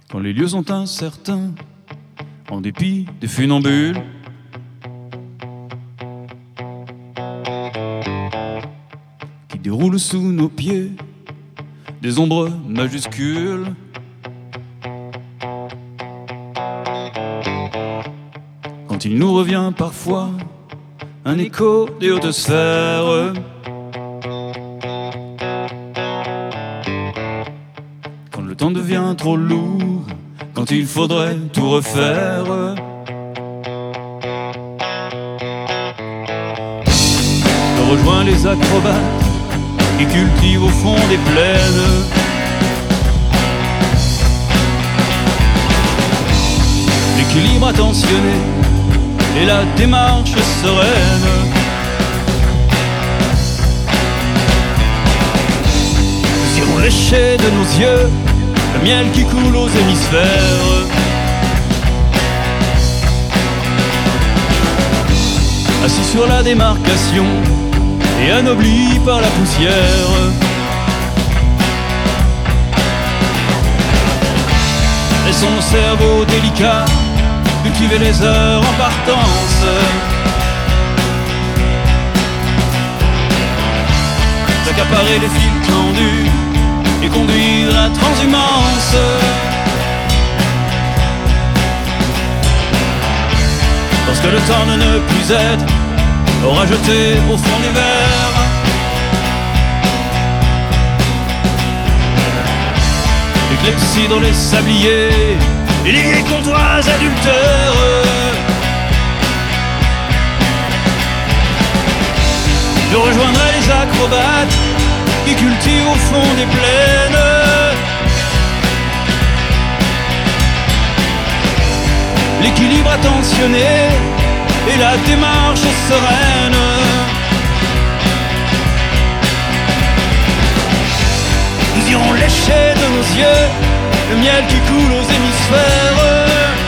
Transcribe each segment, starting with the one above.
Quand les lieux sont incertains, en dépit des funambules, qui déroulent sous nos pieds des ombres majuscules. Quand il nous revient parfois un écho des hautes sphères, quand le temps devient trop lourd, quand il faudrait tout refaire, je rejoins les acrobates qui cultivent au fond des plaines l'équilibre attentionné et la démarche sereine. Nous irons lécher de nos yeux le miel qui coule aux hémisphères, assis sur la démarcation et anobli par la poussière. Laissons nos cerveaux délicats cultiver les heures en partance, accaparer les fils tendus et conduire la transhumance. Lorsque le temps de ne plus être aura jeté au fond des verres les clepsydres, les sabliers et les comptoirs adultères. Je rejoindrai les acrobates qui cultivent au fond des plaines l'équilibre attentionné et la démarche sereine. Nous irons lécher de nos yeux le miel qui coule aux hémisphères,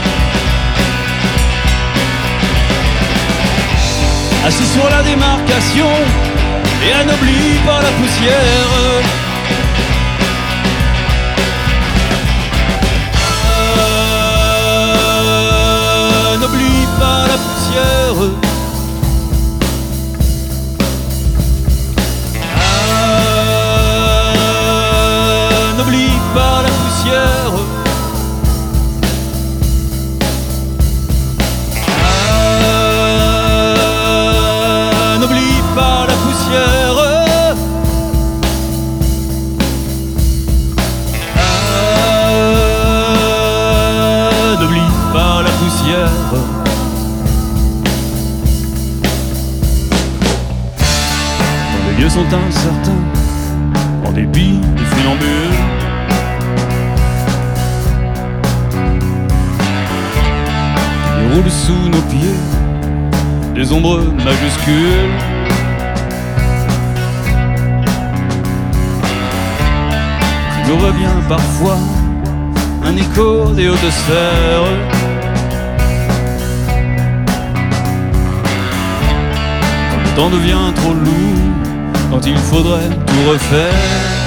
assis sur la démarcation et anobli par la poussière. Anobli par la poussière. Anobli par la poussière. Anobli par la poussière. Anobli par la poussière. Quand les lieux sont incertains, en dépit des funambules, qui roulent sous nos pieds des ombres majuscules. Nous revient parfois un écho des hautes sphères, quand le temps devient trop lourd, quand il faudrait tout refaire.